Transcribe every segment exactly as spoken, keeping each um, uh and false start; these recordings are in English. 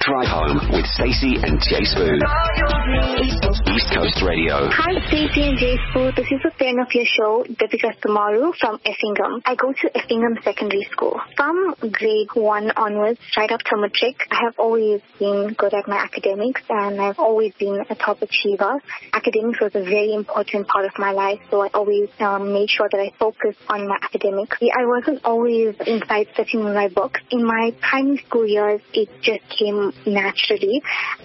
Drive Home with Stacey and Jay Spoo. East Coast Radio. Hi, Stacey and Jay Spoo. This is a fan of your show, Deepika Tumaru from Effingham. I go to Effingham Secondary School. From grade one onwards, right up to matric, I have always been good at my academics and I've always been a top achiever. Academics was a very important part of my life, so I always um, made sure that I focused on my academics. I wasn't always inside sitting with my books. In my primary school years, it just came naturally,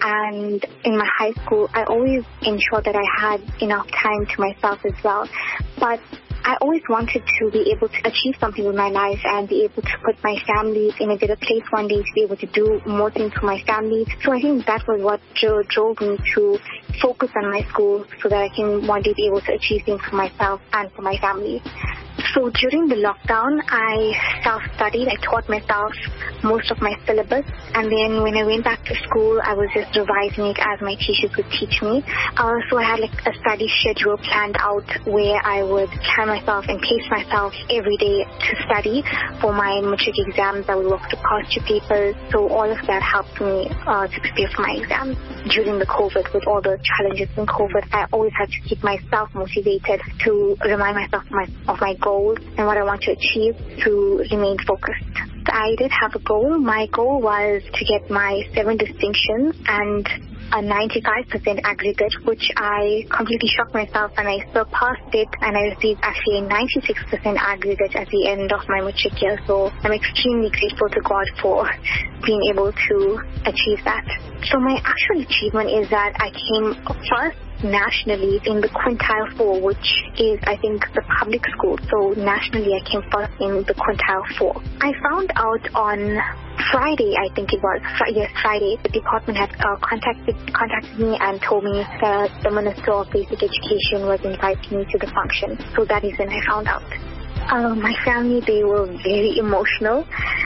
and in my high school, I always ensured that I had enough time to myself as well. But I always wanted to be able to achieve something with my life and be able to put my family in a better place one day, to be able to do more things for my family. So I think that was what drove, drove me to focus on my school so that I can one day be able to achieve things for myself and for my family. So during the lockdown, I self-studied. I taught myself most of my syllabus. And then when I went back to school, I was just revising it as my teachers would teach me. Uh, so I had like a study schedule planned out where I would time myself and pace myself every day to study for my matric exams. I would work to past two papers. So all of that helped me uh, to prepare for my exams. During the COVID, with all the challenges in COVID, I always had to keep myself motivated to remind myself of my, of my goals and what I want to achieve to remain focused. I did have a goal. My goal was to get my seven distinctions and a ninety-five percent aggregate, which I completely shocked myself and I surpassed it, and I received actually a ninety-six percent aggregate at the end of my matric year. So I'm extremely grateful to God for being able to achieve that. So my actual achievement is that I came first nationally in the quintile four, which is, I think, the public school. So nationally, I came first in the quintile four. I found out on Friday, I think it was, yes, Friday, the department had uh, contacted contacted me and told me that the Minister of Basic Education was inviting me to the function. So that is when I found out. Uh, my family, they were very emotional.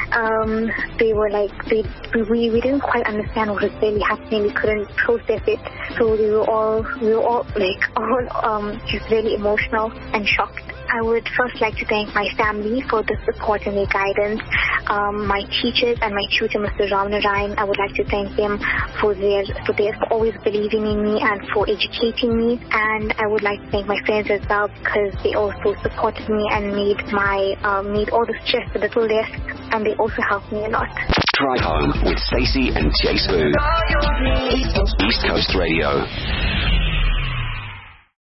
Um, they were like, they, we, we didn't quite understand what was really happening. We couldn't process it. So we were all, we were all like, all um, just really emotional and shocked. I would first like to thank my family for the support and their guidance. Um, my teachers and my tutor, Mister Ramanarayan, I would like to thank them for their, for their, for always believing in me and for educating me. And I would like to thank my friends as well, because they also supported me and made my, um, made all the stress a little less, and they also helped me a lot. Drive Home with Stacey and Jay Spoo. East Coast Radio.